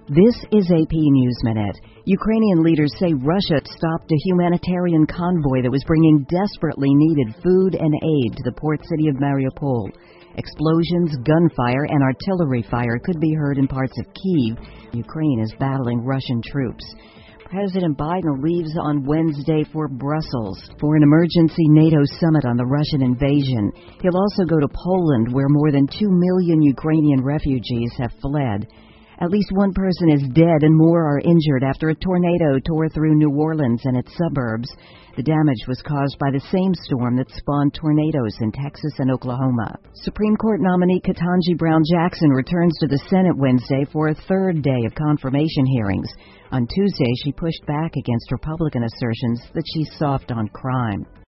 This is AP News Minute. Ukrainian leaders say Russia stopped a humanitarian convoy that was bringing desperately needed food and aid to the port city of Mariupol. Explosions, gunfire, and artillery fire could be heard in parts of Kyiv. Ukraine is battling Russian troops. President Biden leaves on Wednesday for Brussels for an emergency NATO summit on the Russian invasion. He'll also go to Poland, where more than 2 million Ukrainian refugees have fled. At least one person is dead and more are injured after a tornado tore through New Orleans and its suburbs. The damage was caused by the same storm that spawned tornadoes in Texas and Oklahoma. Supreme Court nominee Ketanji Brown Jackson returns to the Senate Wednesday for a third day of confirmation hearings. On Tuesday, she pushed back against Republican assertions that she's soft on crime.